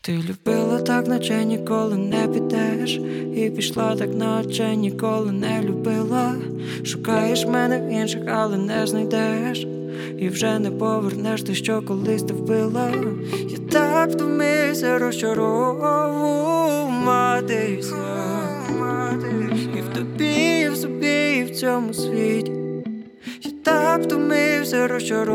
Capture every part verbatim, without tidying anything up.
Ти любила так, наче ніколи не підеш, і пішла так, наче ніколи не любила. Шукаєш мене в інших, але не знайдеш, і вже не повернеш те, що колись ти вбила. Я так втомився розчаровуватися і в тобі, і в собі, і в цьому світі. Я так втомився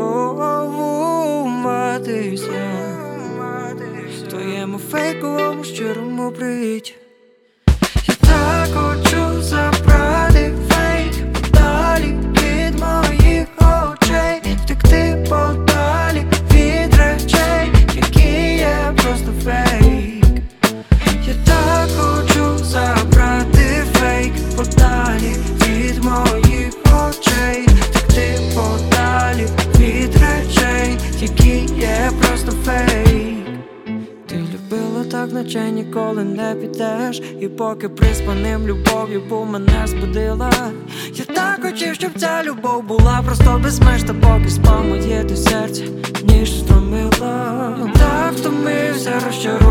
розчаровуватися в твоєму фейковому щирому привіті. Я так хочу забрати фейк подалі від моїх очей, втекти подалі від речей, які є просто фейк. Я так хочу забрати фейк подалі від моїх очей, втекти подалі від речей, які є просто фейк. Ти любила так, наче ніколи не підеш, і поки приспаним любов'ю бо мене збудила. Я так хотів, щоб ця любов була просто безмежна, поки спав моє до серця, ніж стромила. Так втомився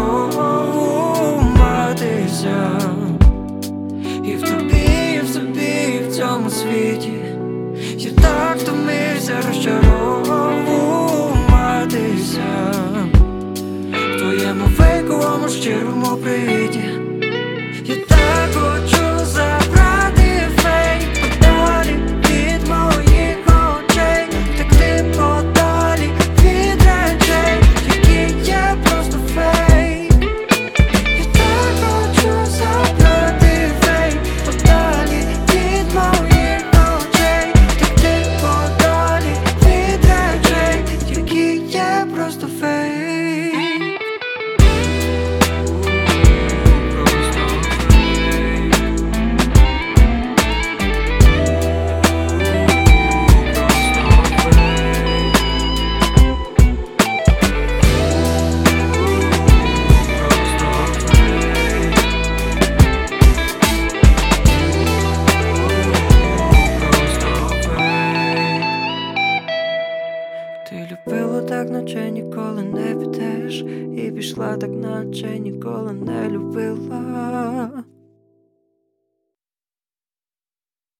розчаровуватися і в тобі, і в собі, і в цьому світі. Я так втомився розчаровуватися в твоєму фейковому щирому привіті. Я так хочу забрати фейк подалі від моїх очей, втекти подалі від речей, які є просто фейк. Я так хочу забрати фейк подалі від моїх очей, втекти подалі від речей, які є просто фейк. Ти любила так, наче ніколи не підеш, і пішла так, наче ніколи не любила.